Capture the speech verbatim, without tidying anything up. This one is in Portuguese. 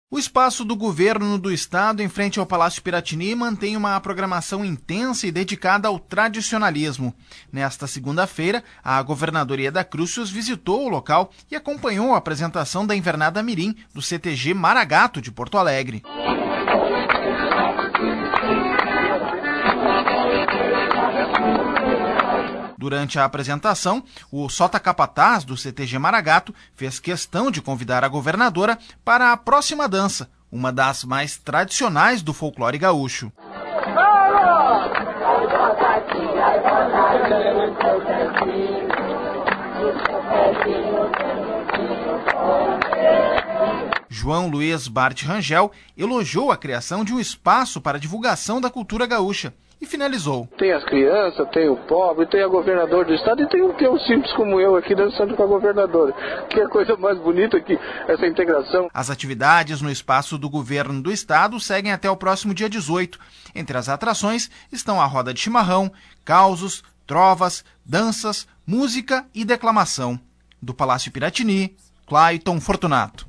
O espaço do governo do estado, em frente ao Palácio Piratini, mantém uma programação intensa e dedicada ao tradicionalismo. Nesta segunda-feira, a governadoria da Crucius visitou o local e acompanhou a apresentação da Invernada Mirim do C T G Maragato de Porto Alegre. Durante a apresentação, o Sota Capataz do C T G Maragato fez questão de convidar a governadora para a próxima dança, uma das mais tradicionais do folclore gaúcho. João Luiz Bart Rangel elogiou a criação de um espaço para a divulgação da cultura gaúcha e finalizou. Tem as crianças, tem o pobre, tem a governadora do estado e tem um peão simples como eu aqui dançando com a governadora. Que é a coisa mais bonita que essa integração. As atividades no espaço do governo do estado seguem até o próximo dia dezoito. Entre as atrações estão a roda de chimarrão, causos, trovas, danças, música e declamação. Do Palácio Piratini, Clayton Fortunato.